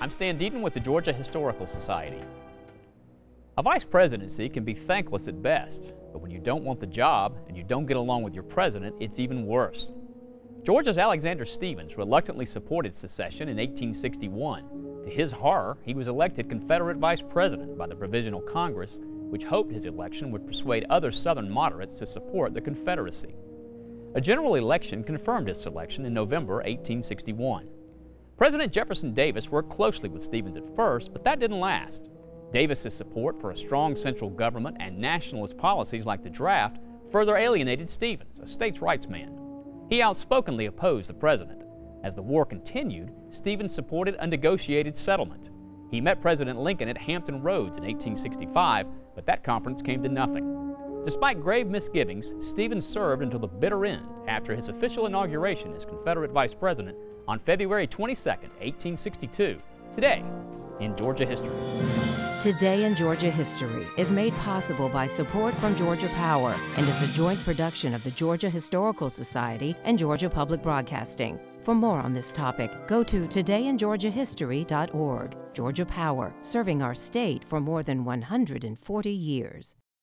I'm Stan Deaton with the Georgia Historical Society. A vice presidency can be thankless at best, but when you don't want the job and you don't get along with your president, it's even worse. Georgia's Alexander Stephens reluctantly supported secession in 1861. To his horror, he was elected Confederate vice president by the Provisional Congress, which hoped his election would persuade other Southern moderates to support the Confederacy. A general election confirmed his selection in November 1861. President Jefferson Davis worked closely with Stephens at first, but that didn't last. Davis's support for a strong central government and nationalist policies like the draft further alienated Stephens, a states' rights man. He outspokenly opposed the president. As the war continued, Stephens supported a negotiated settlement. He met President Lincoln at Hampton Roads in 1865, but that conference came to nothing. Despite grave misgivings, Stephens served until the bitter end after his official inauguration as Confederate vice president on February 22, 1862. Today in Georgia History. Today in Georgia History is made possible by support from Georgia Power and is a joint production of the Georgia Historical Society and Georgia Public Broadcasting. For more on this topic, go to todayingeorgiahistory.org. Georgia Power, serving our state for more than 140 years.